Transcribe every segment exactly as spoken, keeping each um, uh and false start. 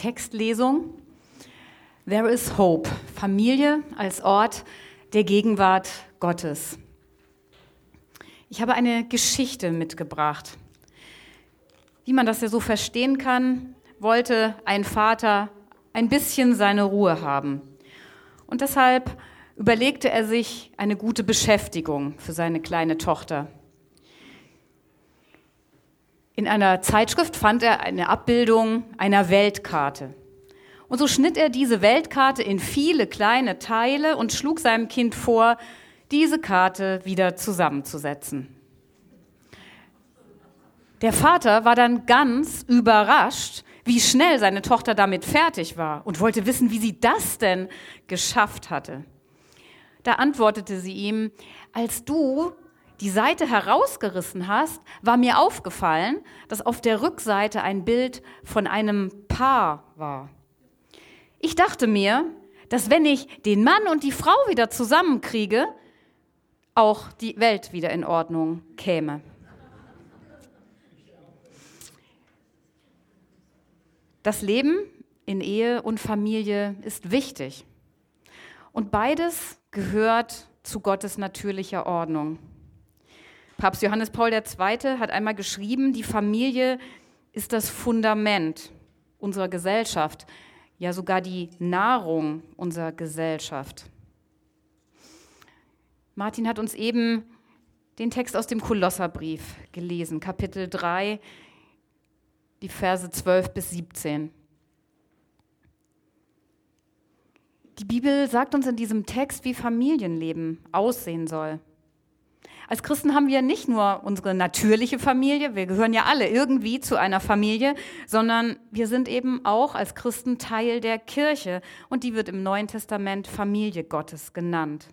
Textlesung. There is hope. Familie als Ort der Gegenwart Gottes. Ich habe eine Geschichte mitgebracht. Wie man das ja so verstehen kann, wollte ein Vater ein bisschen seine Ruhe haben. Und deshalb überlegte er sich eine gute Beschäftigung für seine kleine Tochter. In einer Zeitschrift fand er eine Abbildung einer Weltkarte. Und so schnitt er diese Weltkarte in viele kleine Teile und schlug seinem Kind vor, diese Karte wieder zusammenzusetzen. Der Vater war dann ganz überrascht, wie schnell seine Tochter damit fertig war und wollte wissen, wie sie das denn geschafft hatte. Da antwortete sie ihm: Als du die Seite herausgerissen hast, war mir aufgefallen, dass auf der Rückseite ein Bild von einem Paar war. Ich dachte mir, dass wenn ich den Mann und die Frau wieder zusammenkriege, auch die Welt wieder in Ordnung käme. Das Leben in Ehe und Familie ist wichtig. Und beides gehört zu Gottes natürlicher Ordnung. Papst Johannes Paul der Zweite hat einmal geschrieben, die Familie ist das Fundament unserer Gesellschaft, ja sogar die Nahrung unserer Gesellschaft. Martin hat uns eben den Text aus dem Kolosserbrief gelesen, Kapitel drei, die Verse zwölf bis siebzehn. Die Bibel sagt uns in diesem Text, wie Familienleben aussehen soll. Als Christen haben wir nicht nur unsere natürliche Familie, wir gehören ja alle irgendwie zu einer Familie, sondern wir sind eben auch als Christen Teil der Kirche und die wird im Neuen Testament Familie Gottes genannt.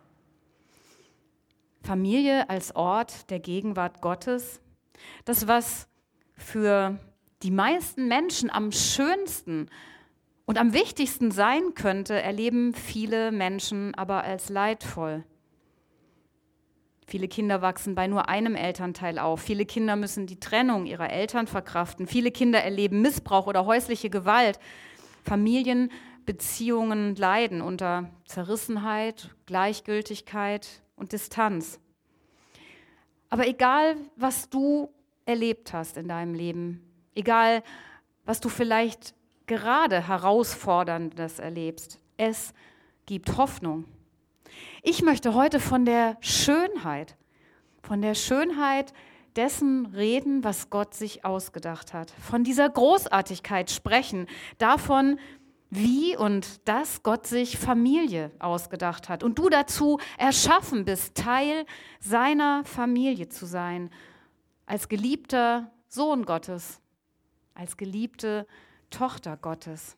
Familie als Ort der Gegenwart Gottes, das, was für die meisten Menschen am schönsten und am wichtigsten sein könnte, erleben viele Menschen aber als leidvoll. Viele Kinder wachsen bei nur einem Elternteil auf. Viele Kinder müssen die Trennung ihrer Eltern verkraften. Viele Kinder erleben Missbrauch oder häusliche Gewalt. Familienbeziehungen leiden unter Zerrissenheit, Gleichgültigkeit und Distanz. Aber egal, was du erlebt hast in deinem Leben, egal, was du vielleicht gerade Herausforderndes erlebst, es gibt Hoffnung. Ich möchte heute von der Schönheit, von der Schönheit dessen reden, was Gott sich ausgedacht hat. Von dieser Großartigkeit sprechen, davon, wie und dass Gott sich Familie ausgedacht hat. Und du dazu erschaffen bist, Teil seiner Familie zu sein, als geliebter Sohn Gottes, als geliebte Tochter Gottes.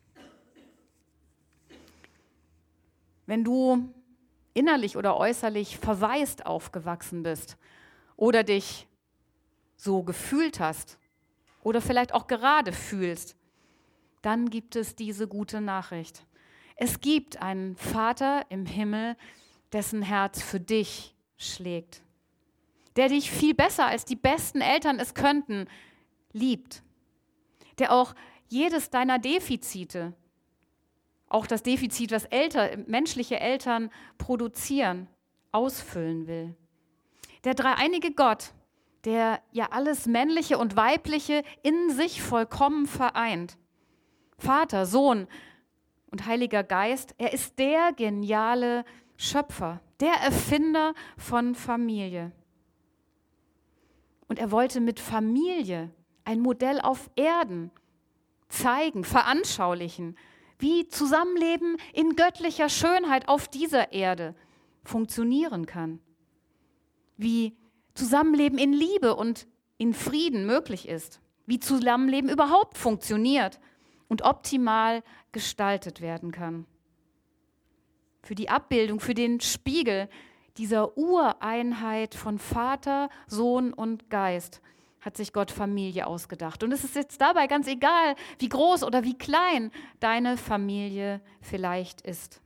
Wenn du innerlich oder äußerlich verwaist aufgewachsen bist oder dich so gefühlt hast oder vielleicht auch gerade fühlst, dann gibt es diese gute Nachricht. Es gibt einen Vater im Himmel, dessen Herz für dich schlägt, der dich viel besser als die besten Eltern es könnten, liebt, der auch jedes deiner Defizite, auch das Defizit, was Eltern, menschliche Eltern produzieren, ausfüllen will. Der dreieinige Gott, der ja alles Männliche und Weibliche in sich vollkommen vereint. Vater, Sohn und Heiliger Geist, er ist der geniale Schöpfer, der Erfinder von Familie. Und er wollte mit Familie ein Modell auf Erden zeigen, veranschaulichen, wie Zusammenleben in göttlicher Schönheit auf dieser Erde funktionieren kann. Wie Zusammenleben in Liebe und in Frieden möglich ist. Wie Zusammenleben überhaupt funktioniert und optimal gestaltet werden kann. Für die Abbildung, für den Spiegel dieser Ureinheit von Vater, Sohn und Geist hat sich Gott Familie ausgedacht. Und es ist jetzt dabei ganz egal, wie groß oder wie klein deine Familie vielleicht ist.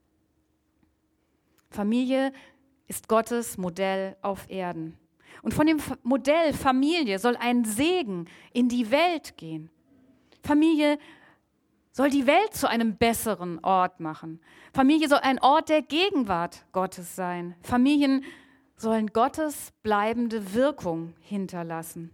Familie ist Gottes Modell auf Erden. Und von dem Modell Familie soll ein Segen in die Welt gehen. Familie soll die Welt zu einem besseren Ort machen. Familie soll ein Ort der Gegenwart Gottes sein. Familien sollen Gottes bleibende Wirkung hinterlassen.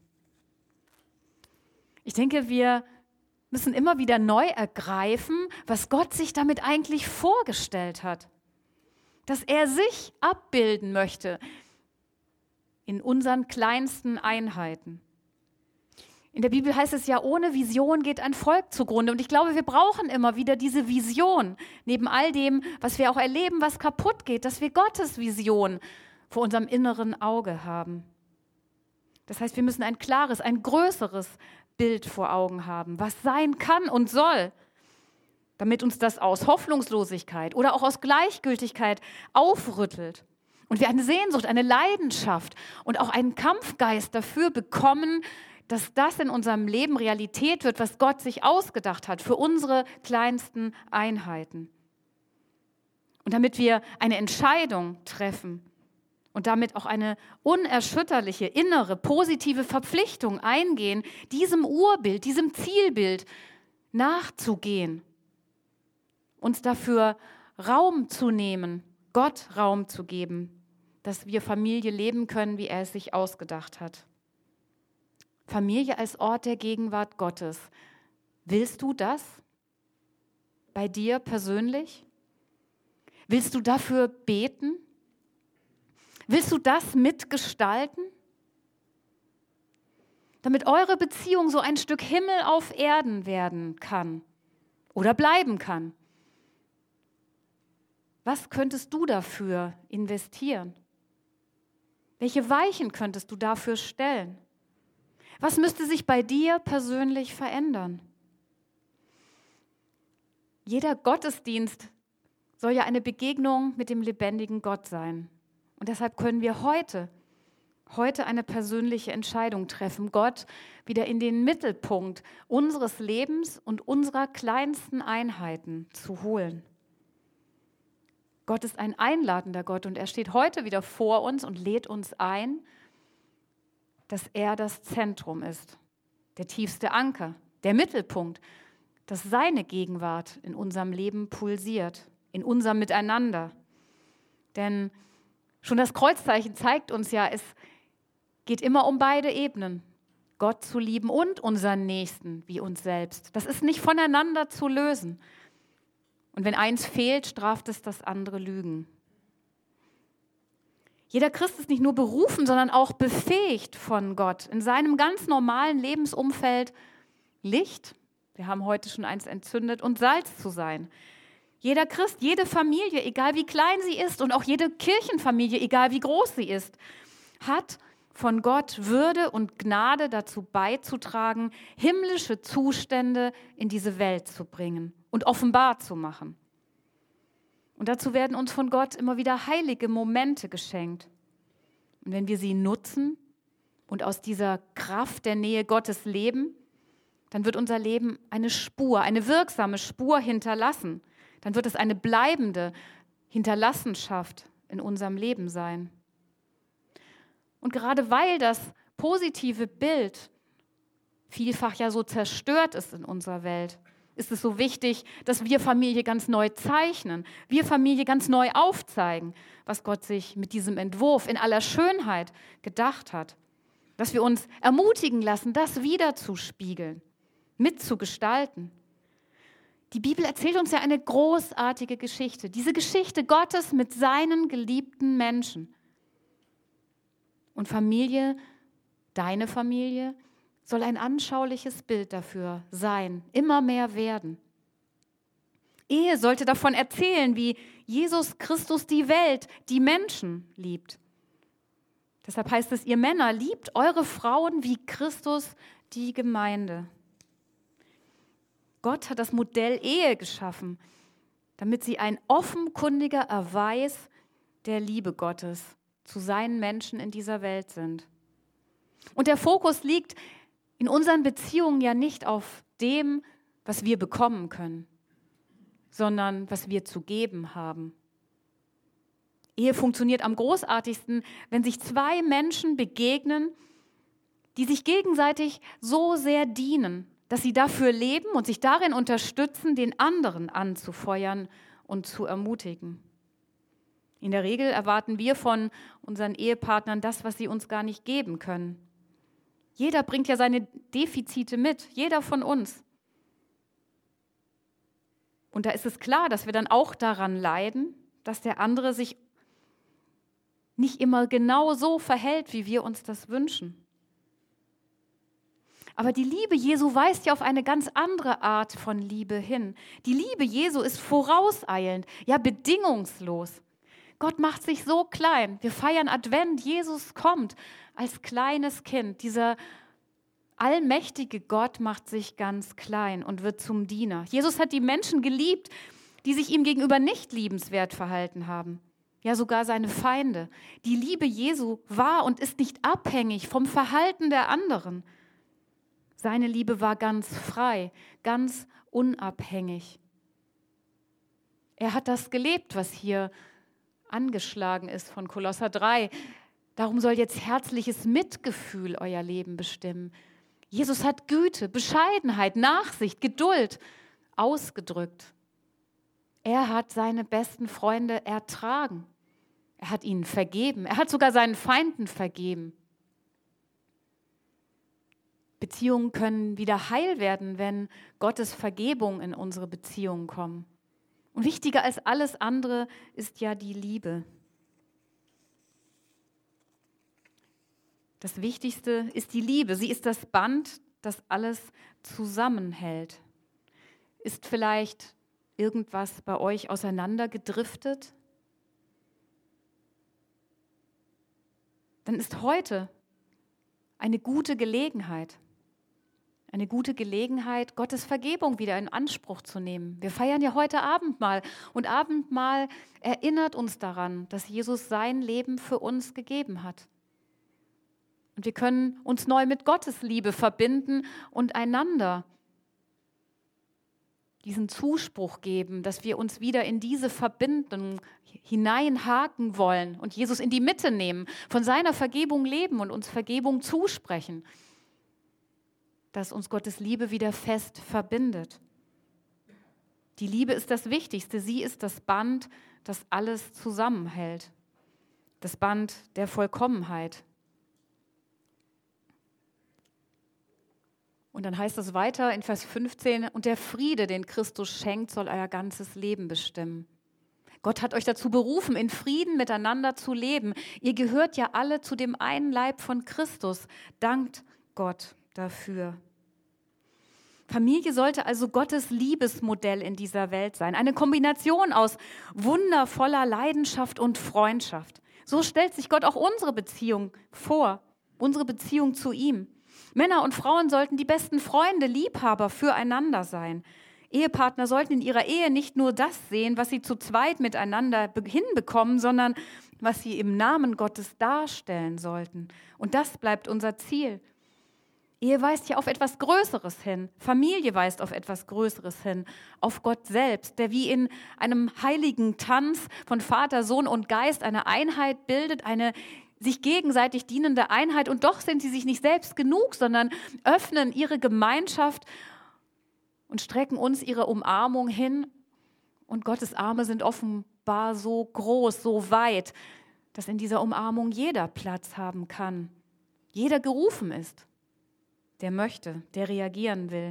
Ich denke, wir müssen immer wieder neu ergreifen, was Gott sich damit eigentlich vorgestellt hat. Dass er sich abbilden möchte in unseren kleinsten Einheiten. In der Bibel heißt es ja, ohne Vision geht ein Volk zugrunde. Und ich glaube, wir brauchen immer wieder diese Vision, neben all dem, was wir auch erleben, was kaputt geht, dass wir Gottes Vision vor unserem inneren Auge haben. Das heißt, wir müssen ein klares, ein größeres Bild vor Augen haben, was sein kann und soll, damit uns das aus Hoffnungslosigkeit oder auch aus Gleichgültigkeit aufrüttelt. Und wir eine Sehnsucht, eine Leidenschaft und auch einen Kampfgeist dafür bekommen, dass das in unserem Leben Realität wird, was Gott sich ausgedacht hat für unsere kleinsten Einheiten. Und damit wir eine Entscheidung treffen und damit auch eine unerschütterliche, innere, positive Verpflichtung eingehen, diesem Urbild, diesem Zielbild nachzugehen, uns dafür Raum zu nehmen, Gott Raum zu geben, dass wir Familie leben können, wie er es sich ausgedacht hat. Familie als Ort der Gegenwart Gottes. Willst du das bei dir persönlich? Willst du dafür beten? Willst du das mitgestalten? Damit eure Beziehung so ein Stück Himmel auf Erden werden kann oder bleiben kann. Was könntest du dafür investieren? Welche Weichen könntest du dafür stellen? Was müsste sich bei dir persönlich verändern? Jeder Gottesdienst soll ja eine Begegnung mit dem lebendigen Gott sein. Und deshalb können wir heute, heute eine persönliche Entscheidung treffen, Gott wieder in den Mittelpunkt unseres Lebens und unserer kleinsten Einheiten zu holen. Gott ist ein einladender Gott und er steht heute wieder vor uns und lädt uns ein, dass er das Zentrum ist, der tiefste Anker, der Mittelpunkt, dass seine Gegenwart in unserem Leben pulsiert, in unserem Miteinander. Denn schon das Kreuzzeichen zeigt uns ja, es geht immer um beide Ebenen, Gott zu lieben und unseren Nächsten wie uns selbst. Das ist nicht voneinander zu lösen. Und wenn eins fehlt, straft es das andere Lügen. Jeder Christ ist nicht nur berufen, sondern auch befähigt von Gott, in seinem ganz normalen Lebensumfeld Licht, wir haben heute schon eins entzündet, und Salz zu sein. Jeder Christ, jede Familie, egal wie klein sie ist, und auch jede Kirchenfamilie, egal wie groß sie ist, hat von Gott Würde und Gnade dazu beizutragen, himmlische Zustände in diese Welt zu bringen und offenbar zu machen. Und dazu werden uns von Gott immer wieder heilige Momente geschenkt. Und wenn wir sie nutzen und aus dieser Kraft der Nähe Gottes leben, dann wird unser Leben eine Spur, eine wirksame Spur hinterlassen. Dann wird es eine bleibende Hinterlassenschaft in unserem Leben sein. Und gerade weil das positive Bild vielfach ja so zerstört ist in unserer Welt, ist es so wichtig, dass wir Familie ganz neu zeichnen, wir Familie ganz neu aufzeigen, was Gott sich mit diesem Entwurf in aller Schönheit gedacht hat. Dass wir uns ermutigen lassen, das wiederzuspiegeln, mitzugestalten. Die Bibel erzählt uns ja eine großartige Geschichte, diese Geschichte Gottes mit seinen geliebten Menschen. Und Familie, deine Familie, soll ein anschauliches Bild dafür sein, immer mehr werden. Ehe sollte davon erzählen, wie Jesus Christus die Welt, die Menschen liebt. Deshalb heißt es, ihr Männer, liebt eure Frauen wie Christus die Gemeinde. Gott hat das Modell Ehe geschaffen, damit sie ein offenkundiger Erweis der Liebe Gottes zu seinen Menschen in dieser Welt sind. Und der Fokus liegt in unseren Beziehungen ja nicht auf dem, was wir bekommen können, sondern was wir zu geben haben. Ehe funktioniert am großartigsten, wenn sich zwei Menschen begegnen, die sich gegenseitig so sehr dienen, dass sie dafür leben und sich darin unterstützen, den anderen anzufeuern und zu ermutigen. In der Regel erwarten wir von unseren Ehepartnern das, was sie uns gar nicht geben können. Jeder bringt ja seine Defizite mit, jeder von uns. Und da ist es klar, dass wir dann auch daran leiden, dass der andere sich nicht immer genau so verhält, wie wir uns das wünschen. Aber die Liebe Jesu weist ja auf eine ganz andere Art von Liebe hin. Die Liebe Jesu ist vorauseilend, ja bedingungslos. Gott macht sich so klein. Wir feiern Advent, Jesus kommt als kleines Kind. Dieser allmächtige Gott macht sich ganz klein und wird zum Diener. Jesus hat die Menschen geliebt, die sich ihm gegenüber nicht liebenswert verhalten haben. Ja, sogar seine Feinde. Die Liebe Jesu war und ist nicht abhängig vom Verhalten der anderen. Seine Liebe war ganz frei, ganz unabhängig. Er hat das gelebt, was hier angeschlagen ist von Kolosser drei. Darum soll jetzt herzliches Mitgefühl euer Leben bestimmen. Jesus hat Güte, Bescheidenheit, Nachsicht, Geduld ausgedrückt. Er hat seine besten Freunde ertragen. Er hat ihnen vergeben. Er hat sogar seinen Feinden vergeben. Beziehungen können wieder heil werden, wenn Gottes Vergebung in unsere Beziehungen kommt. Und wichtiger als alles andere ist ja die Liebe. Das Wichtigste ist die Liebe. Sie ist das Band, das alles zusammenhält. Ist vielleicht irgendwas bei euch auseinandergedriftet? Dann ist heute eine gute Gelegenheit, eine gute Gelegenheit, Gottes Vergebung wieder in Anspruch zu nehmen. Wir feiern ja heute Abendmahl und Abendmahl erinnert uns daran, dass Jesus sein Leben für uns gegeben hat. Und wir können uns neu mit Gottes Liebe verbinden und einander diesen Zuspruch geben, dass wir uns wieder in diese Verbindung hineinhaken wollen und Jesus in die Mitte nehmen, von seiner Vergebung leben und uns Vergebung zusprechen, dass uns Gottes Liebe wieder fest verbindet. Die Liebe ist das Wichtigste, sie ist das Band, das alles zusammenhält, das Band der Vollkommenheit. Und dann heißt es weiter in Vers fünfzehn, und der Friede, den Christus schenkt, soll euer ganzes Leben bestimmen. Gott hat euch dazu berufen, in Frieden miteinander zu leben. Ihr gehört ja alle zu dem einen Leib von Christus. Dankt Gott dafür. Familie sollte also Gottes Liebesmodell in dieser Welt sein. Eine Kombination aus wundervoller Leidenschaft und Freundschaft. So stellt sich Gott auch unsere Beziehung vor, unsere Beziehung zu ihm. Männer und Frauen sollten die besten Freunde, Liebhaber füreinander sein. Ehepartner sollten in ihrer Ehe nicht nur das sehen, was sie zu zweit miteinander hinbekommen, sondern was sie im Namen Gottes darstellen sollten. Und das bleibt unser Ziel. Ehe weist ja auf etwas Größeres hin. Familie weist auf etwas Größeres hin. Auf Gott selbst, der wie in einem heiligen Tanz von Vater, Sohn und Geist eine Einheit bildet, eine sich gegenseitig dienende Einheit. Und doch sind sie sich nicht selbst genug, sondern öffnen ihre Gemeinschaft und strecken uns ihre Umarmung hin. Und Gottes Arme sind offenbar so groß, so weit, dass in dieser Umarmung jeder Platz haben kann. Jeder gerufen ist, der möchte, der reagieren will.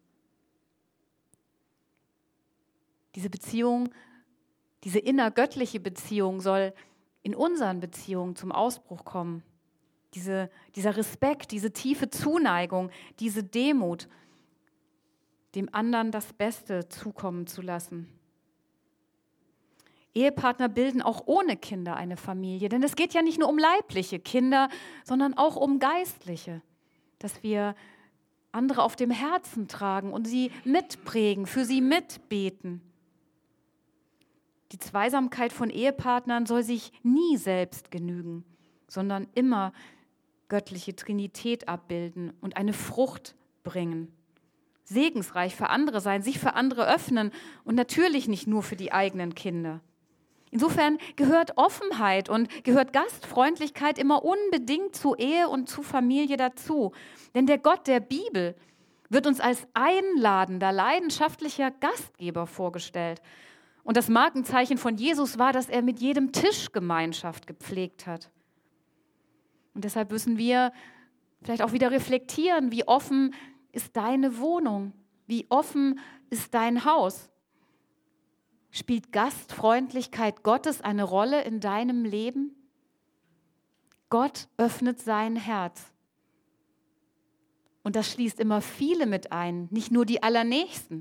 Diese Beziehung, diese innergöttliche Beziehung soll in unseren Beziehungen zum Ausbruch kommen. Diese, dieser Respekt, diese tiefe Zuneigung, diese Demut, dem anderen das Beste zukommen zu lassen. Ehepartner bilden auch ohne Kinder eine Familie, denn es geht ja nicht nur um leibliche Kinder, sondern auch um geistliche, dass wir andere auf dem Herzen tragen und sie mitprägen, für sie mitbeten. Die Zweisamkeit von Ehepartnern soll sich nie selbst genügen, sondern immer göttliche Trinität abbilden und eine Frucht bringen. Segensreich für andere sein, sich für andere öffnen und natürlich nicht nur für die eigenen Kinder. Insofern gehört Offenheit und gehört Gastfreundlichkeit immer unbedingt zu Ehe und zu Familie dazu. Denn der Gott der Bibel wird uns als einladender, leidenschaftlicher Gastgeber vorgestellt. Und das Markenzeichen von Jesus war, dass er mit jedem Tisch Gemeinschaft gepflegt hat. Und deshalb müssen wir vielleicht auch wieder reflektieren, wie offen ist deine Wohnung? Wie offen ist dein Haus? Spielt Gastfreundlichkeit Gottes eine Rolle in deinem Leben? Gott öffnet sein Herz. Und das schließt immer viele mit ein, nicht nur die Allernächsten.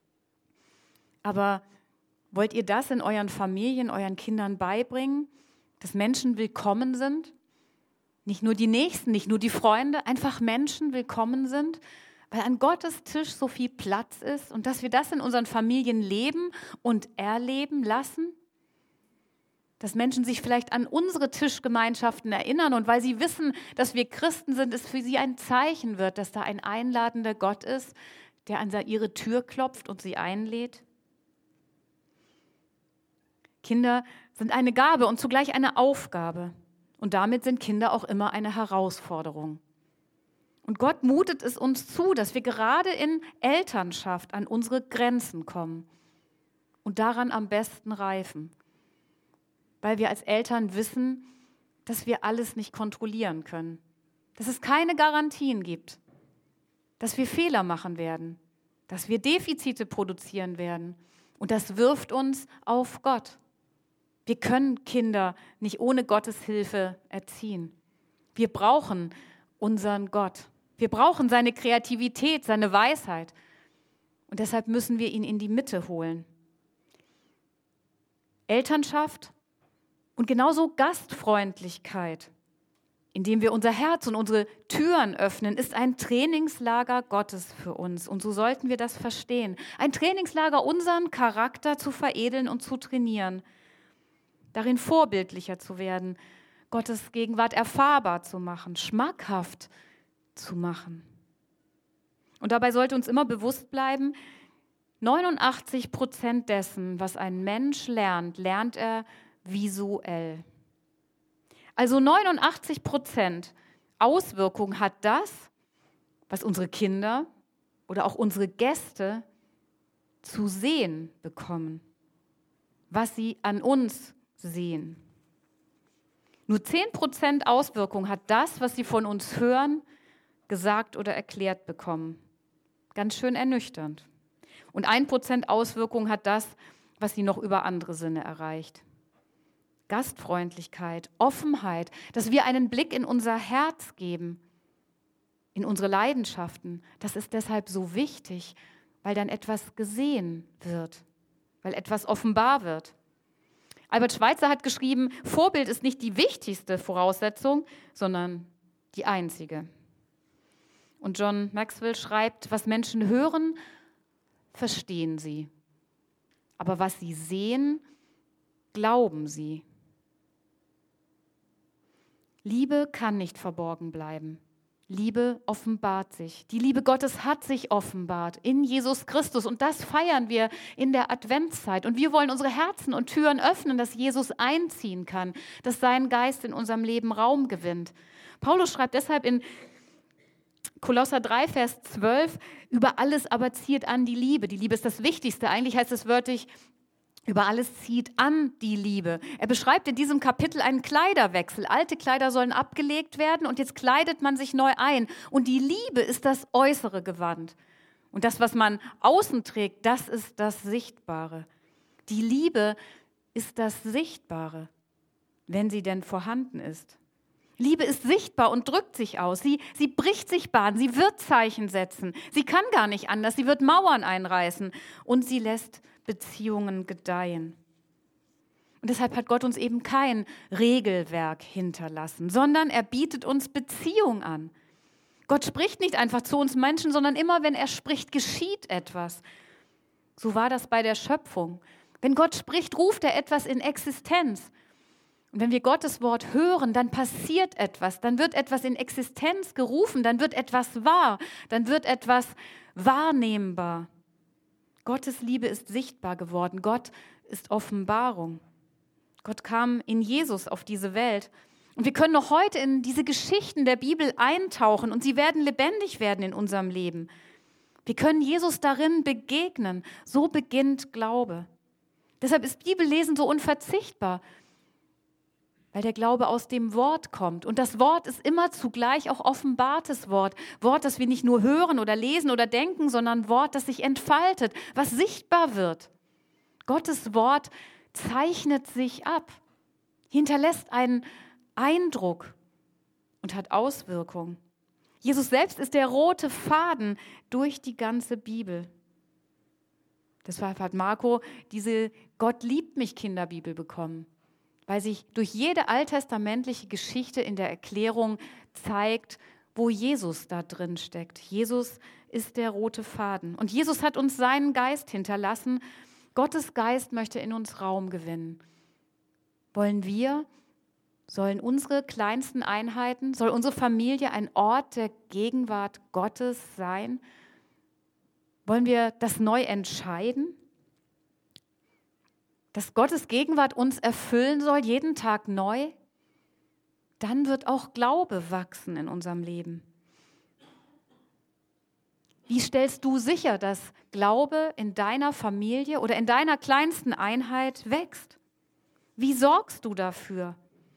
Aber wollt ihr das in euren Familien, euren Kindern beibringen, dass Menschen willkommen sind? Nicht nur die Nächsten, nicht nur die Freunde, einfach Menschen willkommen sind, weil an Gottes Tisch so viel Platz ist und dass wir das in unseren Familien leben und erleben lassen? Dass Menschen sich vielleicht an unsere Tischgemeinschaften erinnern und weil sie wissen, dass wir Christen sind, es für sie ein Zeichen wird, dass da ein einladender Gott ist, der an ihre Tür klopft und sie einlädt? Kinder sind eine Gabe und zugleich eine Aufgabe. Und damit sind Kinder auch immer eine Herausforderung. Und Gott mutet es uns zu, dass wir gerade in Elternschaft an unsere Grenzen kommen und daran am besten reifen. Weil wir als Eltern wissen, dass wir alles nicht kontrollieren können. Dass es keine Garantien gibt. Dass wir Fehler machen werden. Dass wir Defizite produzieren werden. Und das wirft uns auf Gott. Wir können Kinder nicht ohne Gottes Hilfe erziehen. Wir brauchen unseren Gott. Wir brauchen seine Kreativität, seine Weisheit. Und deshalb müssen wir ihn in die Mitte holen. Elternschaft und genauso Gastfreundlichkeit, indem wir unser Herz und unsere Türen öffnen, ist ein Trainingslager Gottes für uns. Und so sollten wir das verstehen. Ein Trainingslager, unseren Charakter zu veredeln und zu trainieren. Darin vorbildlicher zu werden, Gottes Gegenwart erfahrbar zu machen, schmackhaft zu machen. Und dabei sollte uns immer bewusst bleiben, neunundachtzig Prozent dessen, was ein Mensch lernt, lernt er visuell. Also neunundachtzig Prozent Auswirkung hat das, was unsere Kinder oder auch unsere Gäste zu sehen bekommen, was sie an uns sehen. Nur zehn Prozent Auswirkung hat das, was sie von uns hören, gesagt oder erklärt bekommen. Ganz schön ernüchternd. Und ein Prozent Auswirkung hat das, was sie noch über andere Sinne erreicht. Gastfreundlichkeit, Offenheit, dass wir einen Blick in unser Herz geben, in unsere Leidenschaften. Das ist deshalb so wichtig, weil dann etwas gesehen wird, weil etwas offenbar wird. Albert Schweitzer hat geschrieben, Vorbild ist nicht die wichtigste Voraussetzung, sondern die einzige. Und John Maxwell schreibt, was Menschen hören, verstehen sie. Aber was sie sehen, glauben sie. Liebe kann nicht verborgen bleiben. Liebe offenbart sich. Die Liebe Gottes hat sich offenbart in Jesus Christus. Und das feiern wir in der Adventszeit. Und wir wollen unsere Herzen und Türen öffnen, dass Jesus einziehen kann, dass sein Geist in unserem Leben Raum gewinnt. Paulus schreibt deshalb in Kolosser drei, Vers zwölf, über alles aber zieht an die Liebe. Die Liebe ist das Wichtigste. Eigentlich heißt es wörtlich, über alles zieht an die Liebe. Er beschreibt in diesem Kapitel einen Kleiderwechsel. Alte Kleider sollen abgelegt werden und jetzt kleidet man sich neu ein. Und die Liebe ist das äußere Gewand. Und das, was man außen trägt, das ist das Sichtbare. Die Liebe ist das Sichtbare, wenn sie denn vorhanden ist. Liebe ist sichtbar und drückt sich aus. Sie, sie bricht sich Bahn, sie wird Zeichen setzen. Sie kann gar nicht anders, sie wird Mauern einreißen und sie lässt Beziehungen gedeihen. Und deshalb hat Gott uns eben kein Regelwerk hinterlassen, sondern er bietet uns Beziehung an. Gott spricht nicht einfach zu uns Menschen, sondern immer, wenn er spricht, geschieht etwas. So war das bei der Schöpfung. Wenn Gott spricht, ruft er etwas in Existenz. Und wenn wir Gottes Wort hören, dann passiert etwas, dann wird etwas in Existenz gerufen, dann wird etwas wahr, dann wird etwas wahrnehmbar. Gottes Liebe ist sichtbar geworden, Gott ist Offenbarung. Gott kam in Jesus auf diese Welt. Und wir können noch heute in diese Geschichten der Bibel eintauchen und sie werden lebendig werden in unserem Leben. Wir können Jesus darin begegnen. So beginnt Glaube. Deshalb ist Bibellesen so unverzichtbar, weil der Glaube aus dem Wort kommt. Und das Wort ist immer zugleich auch offenbartes Wort. Wort, das wir nicht nur hören oder lesen oder denken, sondern Wort, das sich entfaltet, was sichtbar wird. Gottes Wort zeichnet sich ab, hinterlässt einen Eindruck und hat Auswirkungen. Jesus selbst ist der rote Faden durch die ganze Bibel. Deshalb hat Marco diese Gott liebt mich Kinderbibel bekommen, weil sich durch jede alttestamentliche Geschichte in der Erklärung zeigt, wo Jesus da drin steckt. Jesus ist der rote Faden. Und Jesus hat uns seinen Geist hinterlassen. Gottes Geist möchte in uns Raum gewinnen. Wollen wir, sollen unsere kleinsten Einheiten, soll unsere Familie ein Ort der Gegenwart Gottes sein? Wollen wir das neu entscheiden? Dass Gottes Gegenwart uns erfüllen soll, jeden Tag neu? Dann wird auch Glaube wachsen in unserem Leben. Wie stellst du sicher, dass Glaube in deiner Familie oder in deiner kleinsten Einheit wächst? Wie sorgst du dafür?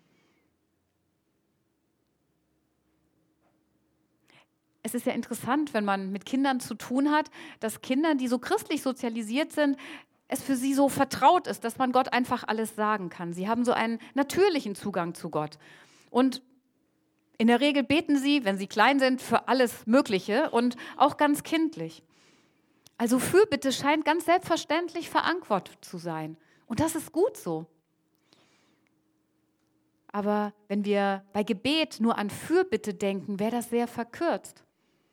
Es ist ja interessant, wenn man mit Kindern zu tun hat, dass Kinder, die so christlich sozialisiert sind, es für sie so vertraut ist, dass man Gott einfach alles sagen kann. Sie haben so einen natürlichen Zugang zu Gott. Und in der Regel beten sie, wenn sie klein sind, für alles Mögliche und auch ganz kindlich. Also Fürbitte scheint ganz selbstverständlich verankert zu sein. Und das ist gut so. Aber wenn wir bei Gebet nur an Fürbitte denken, wäre das sehr verkürzt.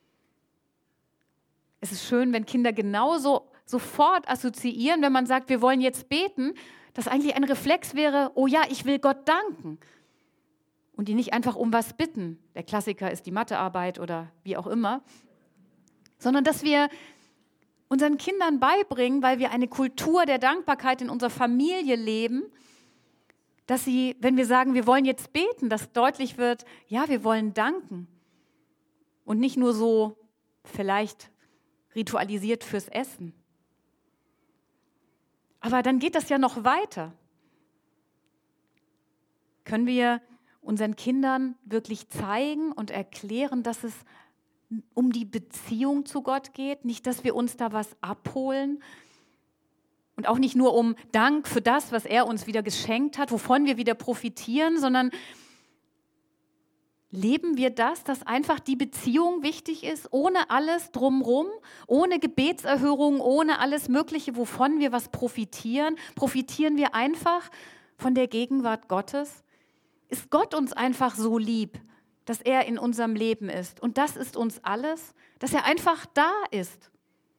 Es ist schön, wenn Kinder genauso sofort assoziieren, wenn man sagt, wir wollen jetzt beten, dass eigentlich ein Reflex wäre, oh ja, ich will Gott danken. Und die nicht einfach um was bitten. Der Klassiker ist die Mathearbeit oder wie auch immer. Sondern dass wir unseren Kindern beibringen, weil wir eine Kultur der Dankbarkeit in unserer Familie leben, dass sie, wenn wir sagen, wir wollen jetzt beten, dass deutlich wird, ja, wir wollen danken. Und nicht nur so vielleicht ritualisiert fürs Essen. Aber dann geht das ja noch weiter. Können wir unseren Kindern wirklich zeigen und erklären, dass es um die Beziehung zu Gott geht, nicht, dass wir uns da was abholen und auch nicht nur um Dank für das, was er uns wieder geschenkt hat, wovon wir wieder profitieren, sondern leben wir das, dass einfach die Beziehung wichtig ist, ohne alles drumherum, ohne Gebetserhörung, ohne alles Mögliche, wovon wir was profitieren? Profitieren wir einfach von der Gegenwart Gottes? Ist Gott uns einfach so lieb, dass er in unserem Leben ist? Und das ist uns alles, dass er einfach da ist.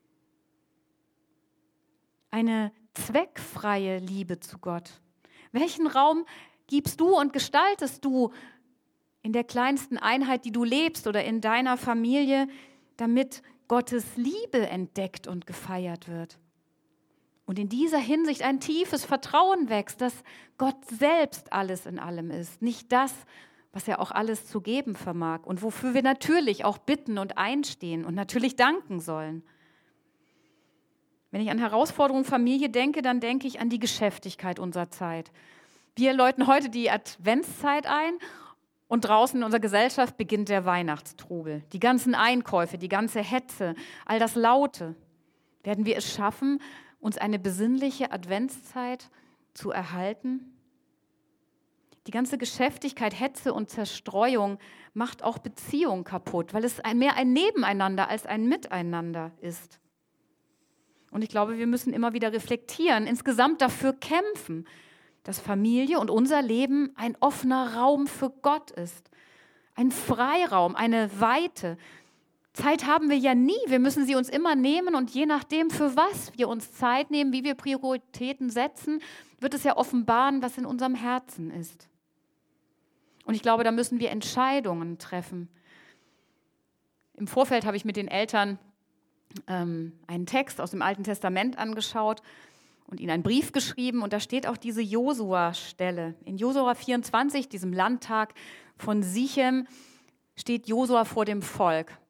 Eine zweckfreie Liebe zu Gott. Welchen Raum gibst du und gestaltest du in der kleinsten Einheit, die du lebst oder in deiner Familie, damit Gottes Liebe entdeckt und gefeiert wird? Und in dieser Hinsicht ein tiefes Vertrauen wächst, dass Gott selbst alles in allem ist, nicht das, was er auch alles zu geben vermag und wofür wir natürlich auch bitten und einstehen und natürlich danken sollen. Wenn ich an Herausforderungen Familie denke, dann denke ich an die Geschäftigkeit unserer Zeit. Wir läuten heute die Adventszeit ein und draußen in unserer Gesellschaft beginnt der Weihnachtstrubel. Die ganzen Einkäufe, die ganze Hetze, all das Laute. Werden wir es schaffen, uns eine besinnliche Adventszeit zu erhalten? Die ganze Geschäftigkeit, Hetze und Zerstreuung macht auch Beziehungen kaputt, weil es mehr ein Nebeneinander als ein Miteinander ist. Und ich glaube, wir müssen immer wieder reflektieren, insgesamt dafür kämpfen, dass Familie und unser Leben ein offener Raum für Gott ist. Ein Freiraum, eine Weite. Zeit haben wir ja nie, wir müssen sie uns immer nehmen und je nachdem, für was wir uns Zeit nehmen, wie wir Prioritäten setzen, wird es ja offenbaren, was in unserem Herzen ist. Und ich glaube, da müssen wir Entscheidungen treffen. Im Vorfeld habe ich mit den Eltern ähm, einen Text aus dem Alten Testament angeschaut und ihnen einen Brief geschrieben und da steht auch diese Josua-Stelle. In Josua vierundzwanzig, diesem Landtag von Sichem, steht Josua vor dem Volk.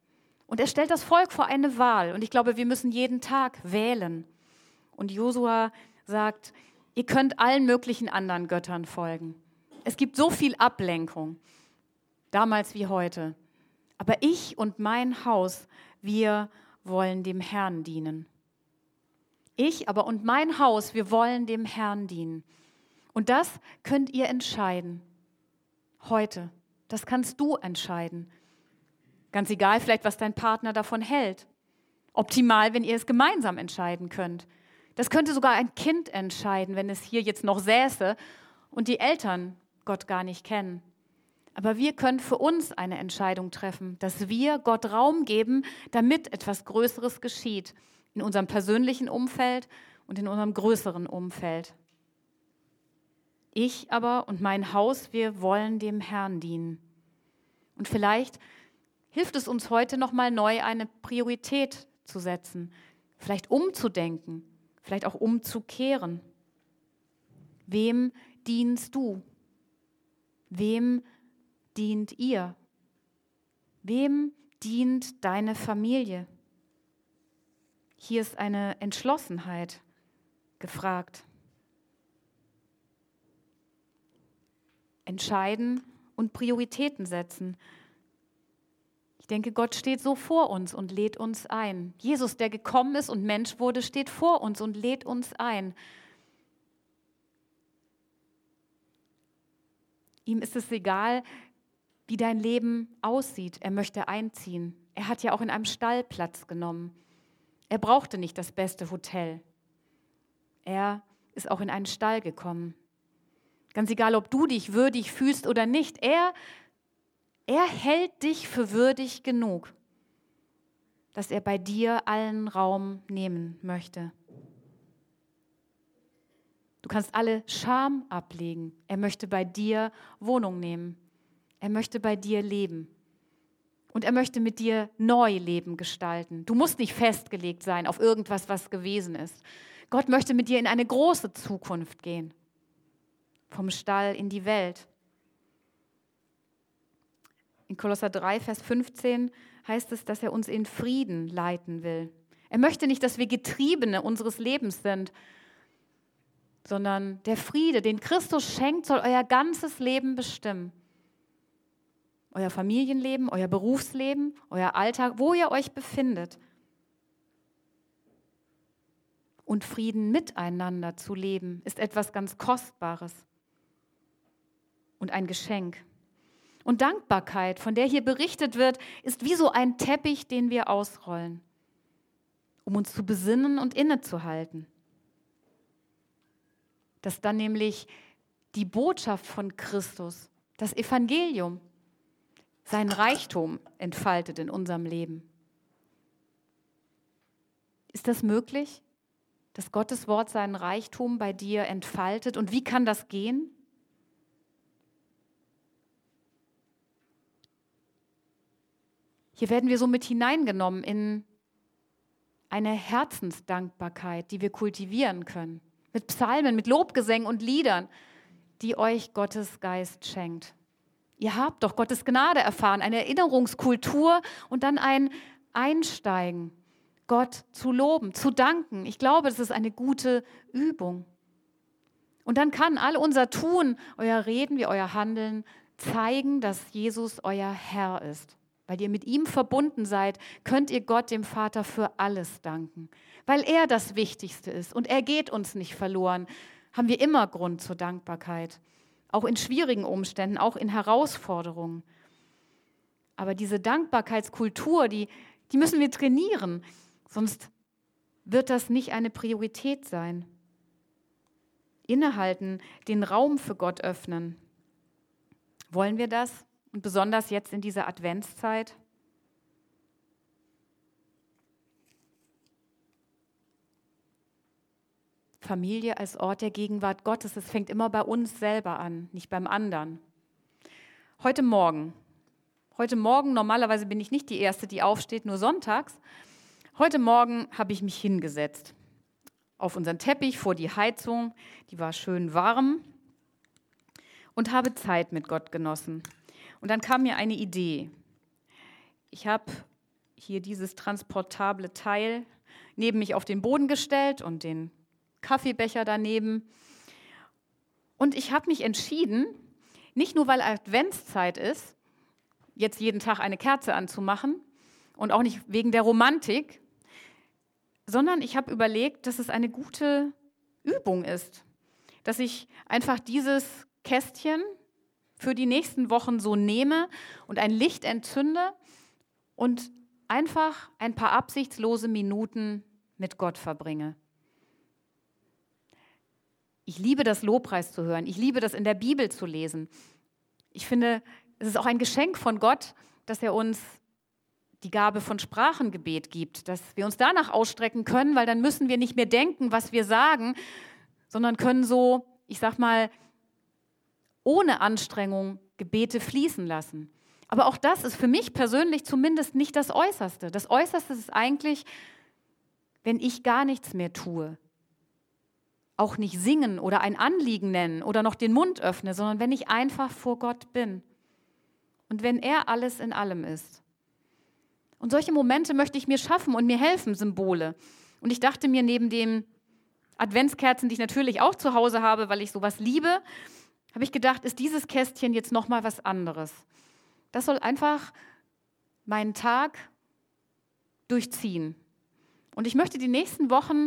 Und er stellt das Volk vor eine Wahl. Und ich glaube, wir müssen jeden Tag wählen. Und Josua sagt, ihr könnt allen möglichen anderen Göttern folgen. Es gibt so viel Ablenkung, damals wie heute. Aber ich und mein Haus, wir wollen dem Herrn dienen. Ich aber und mein Haus, wir wollen dem Herrn dienen. Und das könnt ihr entscheiden. Heute. Das kannst du entscheiden. Ganz egal vielleicht, was dein Partner davon hält. Optimal, wenn ihr es gemeinsam entscheiden könnt. Das könnte sogar ein Kind entscheiden, wenn es hier jetzt noch säße und die Eltern Gott gar nicht kennen. Aber wir können für uns eine Entscheidung treffen, dass wir Gott Raum geben, damit etwas Größeres geschieht. In unserem persönlichen Umfeld und in unserem größeren Umfeld. Ich aber und mein Haus, wir wollen dem Herrn dienen. Und vielleicht hilft es uns heute nochmal neu, eine Priorität zu setzen, vielleicht umzudenken, vielleicht auch umzukehren. Wem dienst du? Wem dient ihr? Wem dient deine Familie? Hier ist eine Entschlossenheit gefragt. Entscheiden und Prioritäten setzen. Ich denke, Gott steht so vor uns und lädt uns ein. Jesus, der gekommen ist und Mensch wurde, steht vor uns und lädt uns ein. Ihm ist es egal, wie dein Leben aussieht. Er möchte einziehen. Er hat ja auch in einem Stall Platz genommen. Er brauchte nicht das beste Hotel. Er ist auch in einen Stall gekommen. Ganz egal, ob du dich würdig fühlst oder nicht, er, er hält dich für würdig genug, dass er bei dir allen Raum nehmen möchte. Du kannst alle Scham ablegen. Er möchte bei dir Wohnung nehmen. Er möchte bei dir leben. Und er möchte mit dir neu Leben gestalten. Du musst nicht festgelegt sein auf irgendwas, was gewesen ist. Gott möchte mit dir in eine große Zukunft gehen. Vom Stall in die Welt. In Kolosser drei, Vers fünfzehn heißt es, dass er uns in Frieden leiten will. Er möchte nicht, dass wir Getriebene unseres Lebens sind, sondern der Friede, den Christus schenkt, soll euer ganzes Leben bestimmen. Euer Familienleben, euer Berufsleben, euer Alltag, wo ihr euch befindet. Und Frieden miteinander zu leben, ist etwas ganz Kostbares und ein Geschenk. Und Dankbarkeit, von der hier berichtet wird, ist wie so ein Teppich, den wir ausrollen, um uns zu besinnen und innezuhalten. Dass dann nämlich die Botschaft von Christus, das Evangelium, seinen Reichtum entfaltet in unserem Leben. Ist das möglich, dass Gottes Wort seinen Reichtum bei dir entfaltet? Und wie kann das gehen? Hier werden wir so mit hineingenommen in eine Herzensdankbarkeit, die wir kultivieren können. Mit Psalmen, mit Lobgesängen und Liedern, die euch Gottes Geist schenkt. Ihr habt doch Gottes Gnade erfahren, eine Erinnerungskultur und dann ein Einsteigen, Gott zu loben, zu danken. Ich glaube, das ist eine gute Übung. Und dann kann all unser Tun, euer Reden wie euer Handeln zeigen, dass Jesus euer Herr ist. Weil ihr mit ihm verbunden seid, könnt ihr Gott, dem Vater, für alles danken. Weil er das Wichtigste ist und er geht uns nicht verloren, haben wir immer Grund zur Dankbarkeit. Auch in schwierigen Umständen, auch in Herausforderungen. Aber diese Dankbarkeitskultur, die, die müssen wir trainieren, sonst wird das nicht eine Priorität sein. Innehalten, den Raum für Gott öffnen. Wollen wir das? Und besonders jetzt in dieser Adventszeit? Familie als Ort der Gegenwart Gottes, es fängt immer bei uns selber an, nicht beim anderen. Heute Morgen, heute Morgen, normalerweise bin ich nicht die Erste, die aufsteht, nur sonntags. Heute Morgen habe ich mich hingesetzt auf unseren Teppich vor die Heizung, die war schön warm und habe Zeit mit Gott genossen. Und dann kam mir eine Idee. Ich habe hier dieses transportable Teil neben mich auf den Boden gestellt und den Kaffeebecher daneben. Und ich habe mich entschieden, nicht nur weil Adventszeit ist, jetzt jeden Tag eine Kerze anzumachen und auch nicht wegen der Romantik, sondern ich habe überlegt, dass es eine gute Übung ist, dass ich einfach dieses Kästchen für die nächsten Wochen so nehme und ein Licht entzünde und einfach ein paar absichtslose Minuten mit Gott verbringe. Ich liebe das, Lobpreis zu hören. Ich liebe das, in der Bibel zu lesen. Ich finde, es ist auch ein Geschenk von Gott, dass er uns die Gabe von Sprachengebet gibt, dass wir uns danach ausstrecken können, weil dann müssen wir nicht mehr denken, was wir sagen, sondern können so, ich sag mal, ohne Anstrengung Gebete fließen lassen. Aber auch das ist für mich persönlich zumindest nicht das Äußerste. Das Äußerste ist eigentlich, wenn ich gar nichts mehr tue. Auch nicht singen oder ein Anliegen nennen oder noch den Mund öffne, sondern wenn ich einfach vor Gott bin. Und wenn er alles in allem ist. Und solche Momente möchte ich mir schaffen und mir helfen, Symbole. Und ich dachte mir, neben den Adventskerzen, die ich natürlich auch zu Hause habe, weil ich sowas liebe, habe ich gedacht, ist dieses Kästchen jetzt nochmal was anderes. Das soll einfach meinen Tag durchziehen. Und ich möchte die nächsten Wochen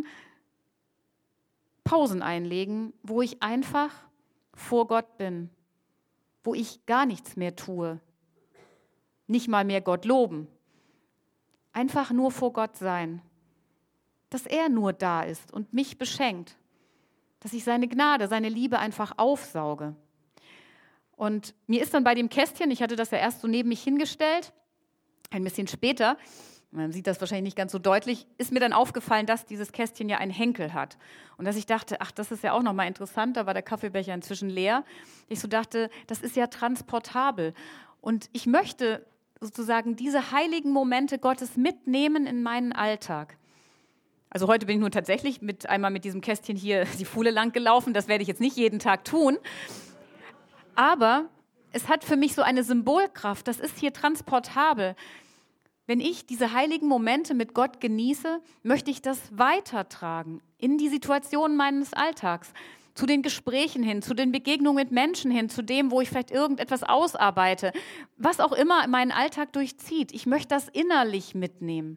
Pausen einlegen, wo ich einfach vor Gott bin, wo ich gar nichts mehr tue, nicht mal mehr Gott loben. Einfach nur vor Gott sein, dass er nur da ist und mich beschenkt, dass ich seine Gnade, seine Liebe einfach aufsauge. Und mir ist dann bei dem Kästchen, ich hatte das ja erst so neben mich hingestellt, ein bisschen später, man sieht das wahrscheinlich nicht ganz so deutlich, ist mir dann aufgefallen, dass dieses Kästchen ja einen Henkel hat. Und dass ich dachte, ach, das ist ja auch nochmal interessant, da war der Kaffeebecher inzwischen leer. Ich so dachte, das ist ja transportabel. Und ich möchte sozusagen diese heiligen Momente Gottes mitnehmen in meinen Alltag. Also heute bin ich nun tatsächlich mit, einmal mit diesem Kästchen hier die Fuhle lang gelaufen, das werde ich jetzt nicht jeden Tag tun. Aber es hat für mich so eine Symbolkraft, das ist hier transportabel. Wenn ich diese heiligen Momente mit Gott genieße, möchte ich das weitertragen in die Situationen meines Alltags, zu den Gesprächen hin, zu den Begegnungen mit Menschen hin, zu dem, wo ich vielleicht irgendetwas ausarbeite, was auch immer meinen Alltag durchzieht. Ich möchte das innerlich mitnehmen.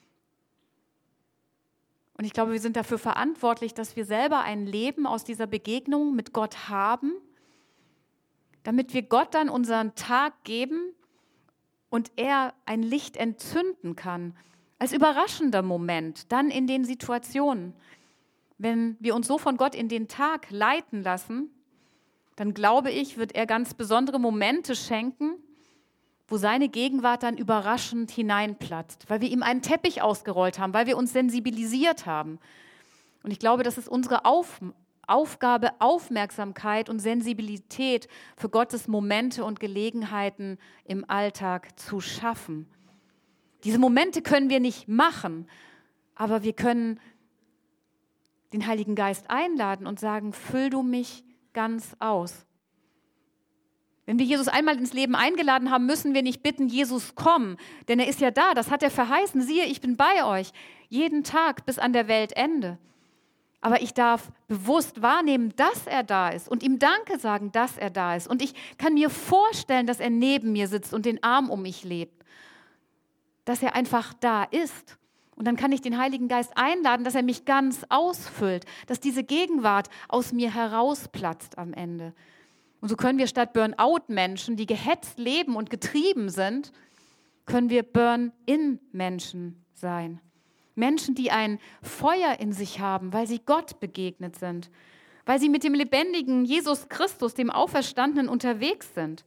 Und ich glaube, wir sind dafür verantwortlich, dass wir selber ein Leben aus dieser Begegnung mit Gott haben, damit wir Gott dann unseren Tag geben und er ein Licht entzünden kann, als überraschender Moment, dann in den Situationen. Wenn wir uns so von Gott in den Tag leiten lassen, dann glaube ich, wird er ganz besondere Momente schenken, wo seine Gegenwart dann überraschend hineinplatzt, weil wir ihm einen Teppich ausgerollt haben, weil wir uns sensibilisiert haben. Und ich glaube, das ist unsere Auf- Aufgabe, Aufmerksamkeit und Sensibilität für Gottes Momente und Gelegenheiten im Alltag zu schaffen. Diese Momente können wir nicht machen, aber wir können den Heiligen Geist einladen und sagen, füll du mich ganz aus. Wenn wir Jesus einmal ins Leben eingeladen haben, müssen wir nicht bitten, Jesus, komm, denn er ist ja da, das hat er verheißen. Siehe, ich bin bei euch, jeden Tag bis an der Weltende. Aber ich darf bewusst wahrnehmen, dass er da ist und ihm Danke sagen, dass er da ist. Und ich kann mir vorstellen, dass er neben mir sitzt und den Arm um mich legt, dass er einfach da ist. Und dann kann ich den Heiligen Geist einladen, dass er mich ganz ausfüllt, dass diese Gegenwart aus mir herausplatzt am Ende. Und so können wir statt Burnout-Menschen, die gehetzt leben und getrieben sind, können wir Burn-in-Menschen sein. Menschen, die ein Feuer in sich haben, weil sie Gott begegnet sind, weil sie mit dem lebendigen Jesus Christus, dem Auferstandenen, unterwegs sind.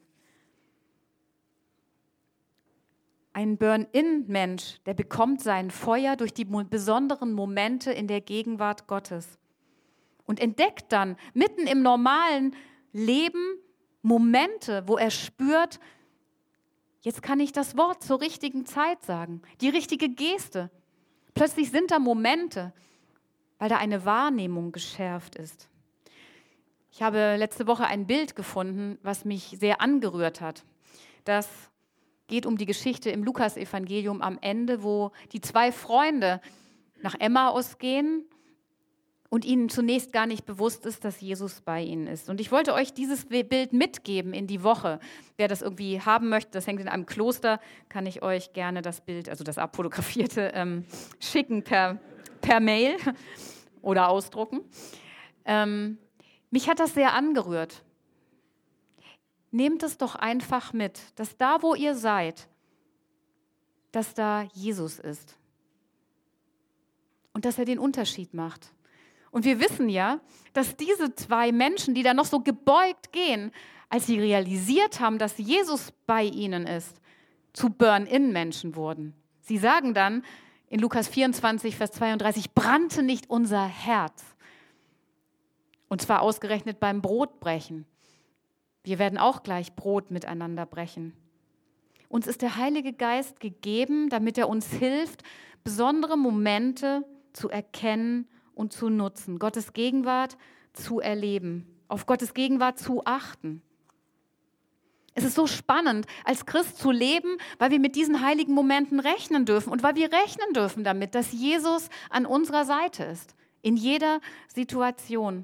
Ein Burn-in-Mensch, der bekommt sein Feuer durch die besonderen Momente in der Gegenwart Gottes und entdeckt dann mitten im normalen Leben Momente, wo er spürt, jetzt kann ich das Wort zur richtigen Zeit sagen, die richtige Geste. Plötzlich sind da Momente, weil da eine Wahrnehmung geschärft ist. Ich habe letzte Woche ein Bild gefunden, was mich sehr angerührt hat. Das geht um die Geschichte im Lukasevangelium am Ende, wo die zwei Freunde nach Emmaus gehen und ihnen zunächst gar nicht bewusst ist, dass Jesus bei ihnen ist. Und ich wollte euch dieses Bild mitgeben in die Woche. Wer das irgendwie haben möchte, das hängt in einem Kloster, kann ich euch gerne das Bild, also das abfotografierte, ähm, schicken per, per Mail oder ausdrucken. Ähm, mich hat das sehr angerührt. Nehmt es doch einfach mit, dass da, wo ihr seid, dass da Jesus ist. Und dass er den Unterschied macht. Und wir wissen ja, dass diese zwei Menschen, die da noch so gebeugt gehen, als sie realisiert haben, dass Jesus bei ihnen ist, zu Burn-in-Menschen wurden. Sie sagen dann in Lukas vierundzwanzig, Vers zweiunddreißig, brannte nicht unser Herz. Und zwar ausgerechnet beim Brotbrechen. Wir werden auch gleich Brot miteinander brechen. Uns ist der Heilige Geist gegeben, damit er uns hilft, besondere Momente zu erkennen und zu nutzen, Gottes Gegenwart zu erleben, auf Gottes Gegenwart zu achten. Es ist so spannend, als Christ zu leben, weil wir mit diesen heiligen Momenten rechnen dürfen und weil wir rechnen dürfen damit, dass Jesus an unserer Seite ist, in jeder Situation.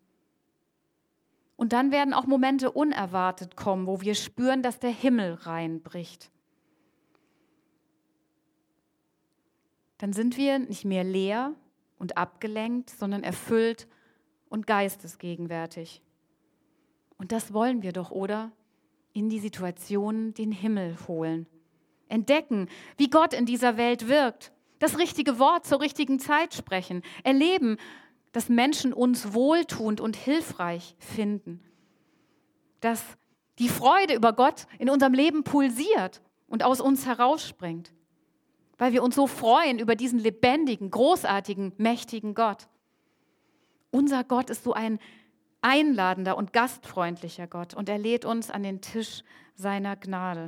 Und dann werden auch Momente unerwartet kommen, wo wir spüren, dass der Himmel reinbricht. Dann sind wir nicht mehr leer und abgelenkt, sondern erfüllt und geistesgegenwärtig. Und das wollen wir doch, oder? In die Situation den Himmel holen. Entdecken, wie Gott in dieser Welt wirkt. Das richtige Wort zur richtigen Zeit sprechen. Erleben, dass Menschen uns wohltuend und hilfreich finden. Dass die Freude über Gott in unserem Leben pulsiert und aus uns herausspringt. Weil wir uns so freuen über diesen lebendigen, großartigen, mächtigen Gott. Unser Gott ist so ein einladender und gastfreundlicher Gott und er lädt uns an den Tisch seiner Gnade.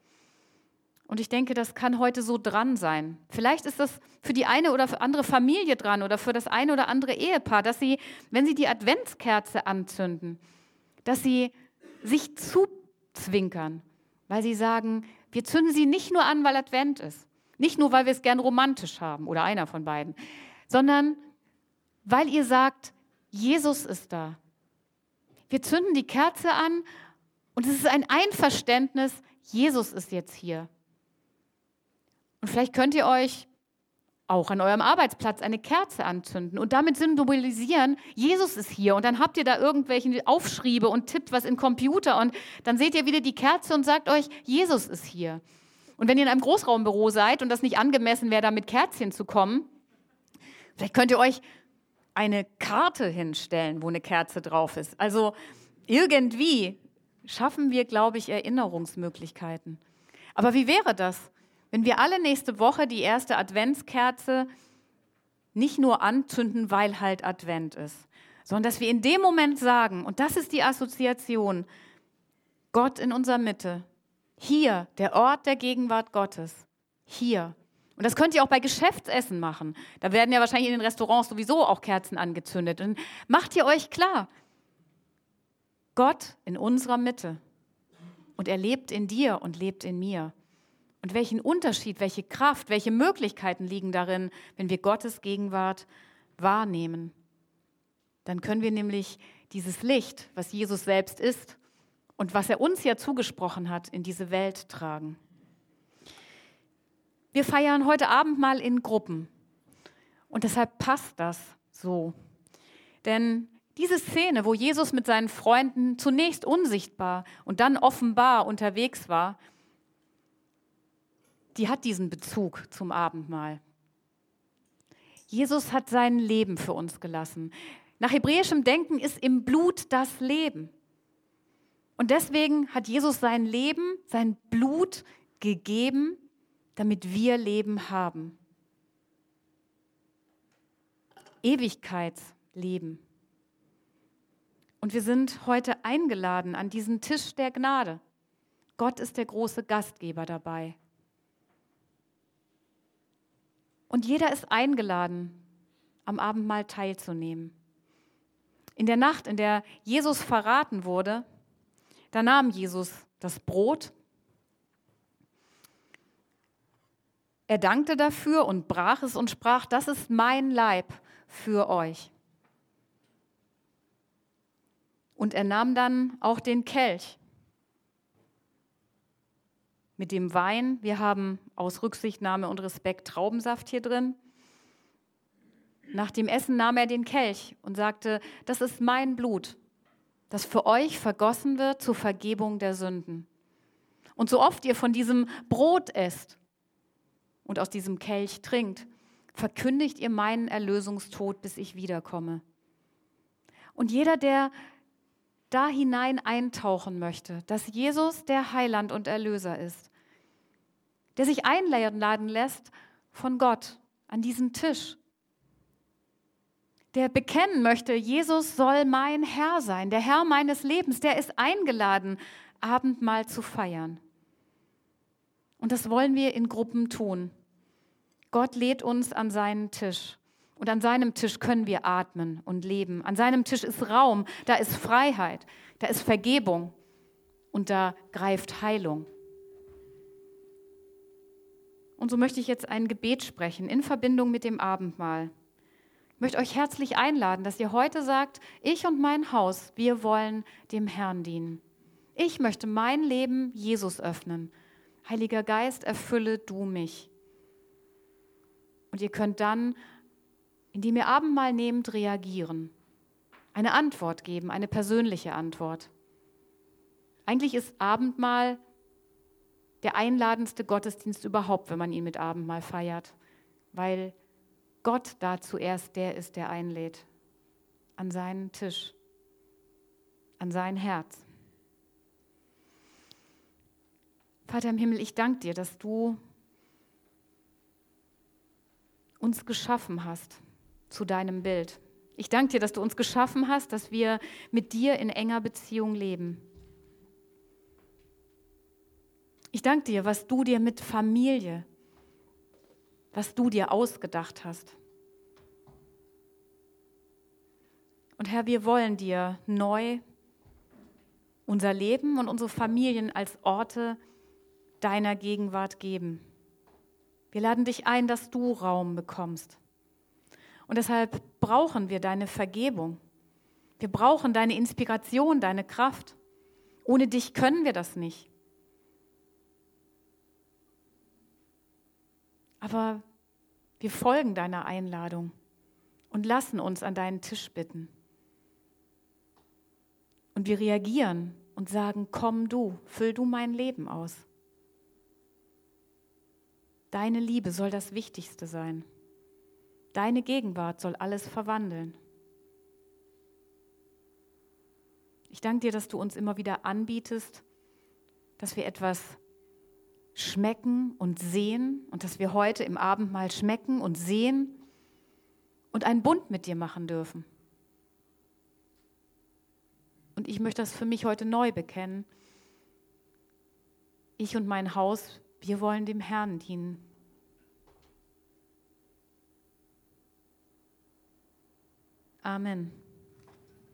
Und ich denke, das kann heute so dran sein. Vielleicht ist das für die eine oder für andere Familie dran oder für das eine oder andere Ehepaar, dass sie, wenn sie die Adventskerze anzünden, dass sie sich zuzwinkern, weil sie sagen, wir zünden sie nicht nur an, weil Advent ist. Nicht nur, weil wir es gern romantisch haben oder einer von beiden, sondern weil ihr sagt, Jesus ist da. Wir zünden die Kerze an und es ist ein Einverständnis, Jesus ist jetzt hier. Und vielleicht könnt ihr euch auch an eurem Arbeitsplatz eine Kerze anzünden und damit symbolisieren, Jesus ist hier. Und dann habt ihr da irgendwelche Aufschriebe und tippt was in den Computer und dann seht ihr wieder die Kerze und sagt euch, Jesus ist hier. Und wenn ihr in einem Großraumbüro seid und das nicht angemessen wäre, da mit Kerzchen zu kommen, vielleicht könnt ihr euch eine Karte hinstellen, wo eine Kerze drauf ist. Also irgendwie schaffen wir, glaube ich, Erinnerungsmöglichkeiten. Aber wie wäre das, wenn wir alle nächste Woche die erste Adventskerze nicht nur anzünden, weil halt Advent ist, sondern dass wir in dem Moment sagen, und das ist die Assoziation, Gott in unserer Mitte, hier, der Ort der Gegenwart Gottes, hier. Und das könnt ihr auch bei Geschäftsessen machen. Da werden ja wahrscheinlich in den Restaurants sowieso auch Kerzen angezündet. Und macht ihr euch klar, Gott in unserer Mitte. Und er lebt in dir und lebt in mir. Und welchen Unterschied, welche Kraft, welche Möglichkeiten liegen darin, wenn wir Gottes Gegenwart wahrnehmen. Dann können wir nämlich dieses Licht, was Jesus selbst ist und was er uns ja zugesprochen hat, in diese Welt tragen. Wir feiern heute Abend mal in Gruppen und deshalb passt das so. Denn diese Szene, wo Jesus mit seinen Freunden zunächst unsichtbar und dann offenbar unterwegs war, die hat diesen Bezug zum Abendmahl. Jesus hat sein Leben für uns gelassen. Nach hebräischem Denken ist im Blut das Leben. Und deswegen hat Jesus sein Leben, sein Blut gegeben, damit wir Leben haben. Ewigkeitsleben. Und wir sind heute eingeladen an diesen Tisch der Gnade. Gott ist der große Gastgeber dabei. Und jeder ist eingeladen, am Abendmahl teilzunehmen. In der Nacht, in der Jesus verraten wurde, da nahm Jesus das Brot Er dankte dafür und brach es und sprach, das ist mein Leib für euch. Und er nahm dann auch den Kelch mit dem Wein. Wir haben aus Rücksichtnahme und Respekt Traubensaft hier drin. Nach dem Essen nahm er den Kelch und sagte, das ist mein Blut, das für euch vergossen wird zur Vergebung der Sünden. Und so oft ihr von diesem Brot esst und aus diesem Kelch trinkt, verkündigt ihr meinen Erlösungstod, bis ich wiederkomme. Und jeder, der da hinein eintauchen möchte, dass Jesus der Heiland und Erlöser ist, der sich einladen lässt von Gott an diesen Tisch, der bekennen möchte, Jesus soll mein Herr sein, der Herr meines Lebens, der ist eingeladen, Abendmahl zu feiern. Und das wollen wir in Gruppen tun. Gott lädt uns an seinen Tisch. Und an seinem Tisch können wir atmen und leben. An seinem Tisch ist Raum, da ist Freiheit, da ist Vergebung und da greift Heilung. Und so möchte ich jetzt ein Gebet sprechen in Verbindung mit dem Abendmahl. Ich möchte euch herzlich einladen, dass ihr heute sagt, ich und mein Haus, wir wollen dem Herrn dienen. Ich möchte mein Leben Jesus öffnen. Heiliger Geist, erfülle du mich. Und ihr könnt dann, indem ihr Abendmahl nehmt, reagieren. Eine Antwort geben, eine persönliche Antwort. Eigentlich ist Abendmahl der einladendste Gottesdienst überhaupt, wenn man ihn mit Abendmahl feiert, weil Gott da zuerst der ist, der einlädt, an seinen Tisch, an sein Herz. Vater im Himmel, ich danke dir, dass du uns geschaffen hast zu deinem Bild. Ich danke dir, dass du uns geschaffen hast, dass wir mit dir in enger Beziehung leben. Ich danke dir, was du dir mit Familie, was du dir ausgedacht hast. Und Herr, wir wollen dir neu unser Leben und unsere Familien als Orte deiner Gegenwart geben. Wir laden dich ein, dass du Raum bekommst. Und deshalb brauchen wir deine Vergebung. Wir brauchen deine Inspiration, deine Kraft. Ohne dich können wir das nicht. Aber wir folgen deiner Einladung und lassen uns an deinen Tisch bitten. Und wir reagieren und sagen, komm du, füll du mein Leben aus. Deine Liebe soll das Wichtigste sein. Deine Gegenwart soll alles verwandeln. Ich danke dir, dass du uns immer wieder anbietest, dass wir etwas schmecken und sehen und dass wir heute im Abendmahl schmecken und sehen und einen Bund mit dir machen dürfen. Und ich möchte das für mich heute neu bekennen. Ich und mein Haus, wir wollen dem Herrn dienen. Amen.